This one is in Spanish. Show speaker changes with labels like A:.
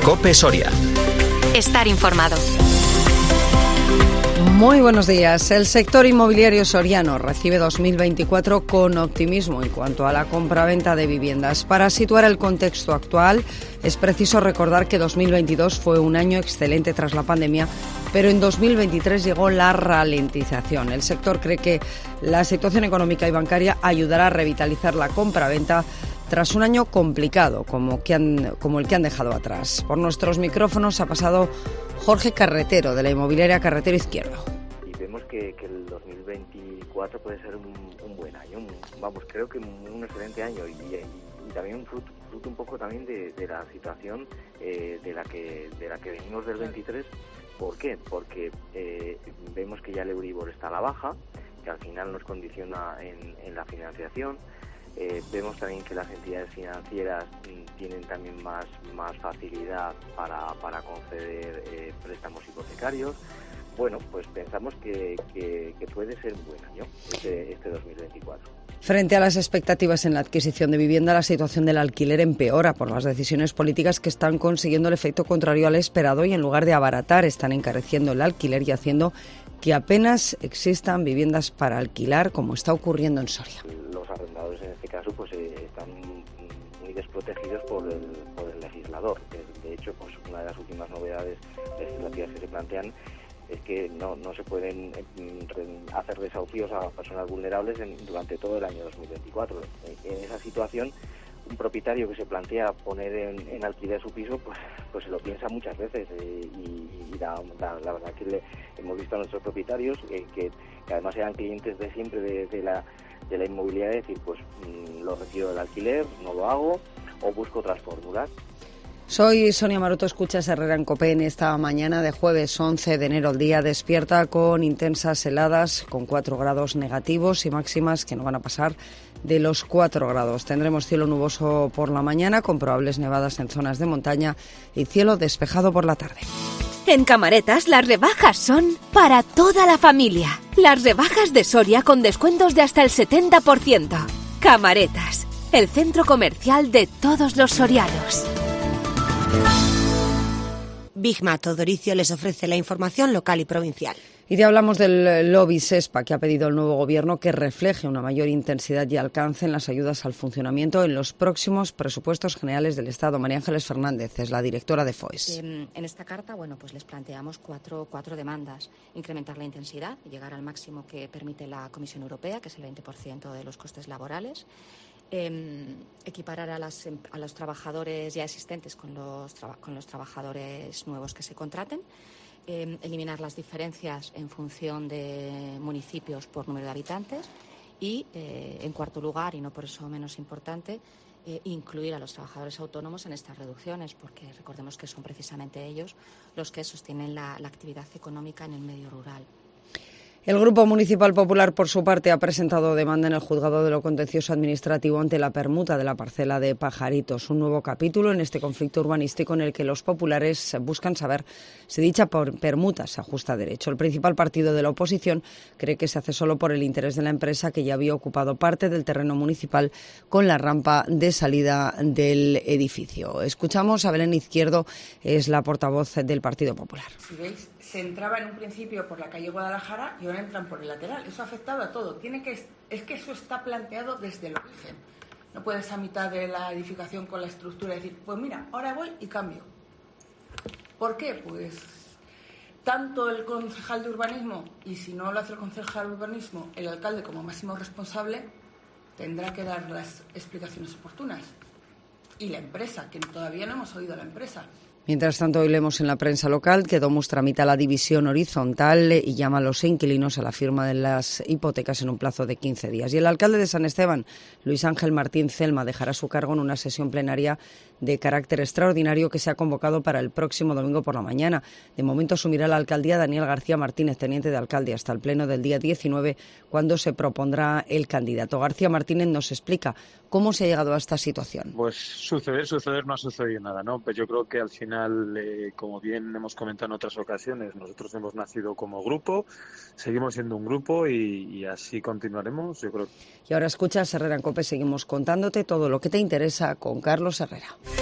A: COPE Soria.
B: Estar informado.
C: Muy buenos días. El sector inmobiliario soriano recibe 2024 con optimismo en cuanto a la compraventa de viviendas. Para situar el contexto actual, es preciso recordar que 2022 fue un año excelente tras la pandemia, pero en 2023 llegó la ralentización. El sector cree que la situación económica y bancaria ayudará a revitalizar la compraventa tras un año complicado como el que han dejado atrás. Por nuestros micrófonos ha pasado Jorge Carretero, de la inmobiliaria Carretero Izquierdo.
D: Y vemos que el 2024 puede ser un buen año, creo que un excelente año y también un fruto un poco también de la situación de la que venimos del 23. ¿Por qué? Porque vemos que ya el Euribor está a la baja, que al final nos condiciona en la financiación. Vemos también que las entidades financieras tienen también más facilidad para conceder préstamos hipotecarios. Bueno, pues pensamos que puede ser un buen año este 2024.
C: Frente a las expectativas en la adquisición de vivienda, la situación del alquiler empeora por las decisiones políticas que están consiguiendo el efecto contrario al esperado y en lugar de abaratar están encareciendo el alquiler y haciendo que apenas existan viviendas para alquilar, como está ocurriendo en Soria.
D: Los arrendadores en este caso pues están muy desprotegidos por el legislador. De hecho, pues una de las últimas novedades legislativas que se plantean es que no se pueden hacer desahucios a personas vulnerables durante todo el año 2024. En esa situación, un propietario que se plantea poner en alquiler su piso, pues se lo piensa muchas veces y la verdad que hemos visto a nuestros propietarios que además eran clientes de siempre de la inmobiliaria, decir, pues lo retiro del alquiler, no lo hago o busco otras fórmulas.
C: Soy Sonia Maroto, escuchas Herrera en COPE en esta mañana de jueves 11 de enero. El día despierta con intensas heladas, con 4 grados negativos y máximas que no van a pasar de los 4 grados. Tendremos cielo nuboso por la mañana, con probables nevadas en zonas de montaña y cielo despejado por la tarde.
B: En Camaretas las rebajas son para toda la familia. Las rebajas de Soria con descuentos de hasta el 70%. Camaretas, el centro comercial de todos los sorianos.
E: Bigma Todoricio les ofrece la información local y provincial.
C: Y ya hablamos del lobby SESPA que ha pedido al nuevo gobierno que refleje una mayor intensidad y alcance en las ayudas al funcionamiento en los próximos presupuestos generales del Estado. María Ángeles Fernández es la directora de FOES.
F: En esta carta, pues les planteamos cuatro demandas. Incrementar la intensidad y llegar al máximo que permite la Comisión Europea, que es el 20% de los costes laborales. Equiparar a los trabajadores ya existentes con los trabajadores nuevos que se contraten, eliminar las diferencias en función de municipios por número de habitantes y, en cuarto lugar, y no por eso menos importante, incluir a los trabajadores autónomos en estas reducciones, porque recordemos que son precisamente ellos los que sostienen la actividad económica en el medio rural.
C: El Grupo Municipal Popular, por su parte, ha presentado demanda en el Juzgado de lo Contencioso Administrativo ante la permuta de la parcela de Pajaritos, un nuevo capítulo en este conflicto urbanístico en el que los populares buscan saber si dicha permuta se ajusta a derecho. El principal partido de la oposición cree que se hace solo por el interés de la empresa, que ya había ocupado parte del terreno municipal con la rampa de salida del edificio. Escuchamos a Belén Izquierdo, es la portavoz del Partido Popular.
G: Si veis, se entraba en un principio por la calle Guadalajara y ahora entran por el lateral. Eso ha afectado a todo. Es que eso está planteado desde el origen. No puedes a mitad de la edificación con la estructura decir, pues mira, ahora voy y cambio. ¿Por qué? Pues tanto el concejal de urbanismo, y si no lo hace el concejal de urbanismo, el alcalde como máximo responsable, tendrá que dar las explicaciones oportunas. Y la empresa, que todavía no hemos oído a la empresa.
C: Mientras tanto, hoy leemos en la prensa local que Domus tramita la división horizontal y llama a los inquilinos a la firma de las hipotecas en un plazo de 15 días. Y el alcalde de San Esteban, Luis Ángel Martín Celma, dejará su cargo en una sesión plenaria de carácter extraordinario que se ha convocado para el próximo domingo por la mañana. De momento asumirá la alcaldía Daniel García Martínez, teniente de alcalde, hasta el pleno del día 19, cuando se propondrá el candidato. García Martínez nos explica cómo se ha llegado a esta situación.
H: Pues suceder no ha sucedido nada, ¿no? Pues yo creo que al final, como bien hemos comentado en otras ocasiones, nosotros hemos nacido como grupo, seguimos siendo un grupo y así continuaremos, yo creo.
C: Y ahora escuchas Herrera en COPE, seguimos contándote todo lo que te interesa con Carlos Herrera.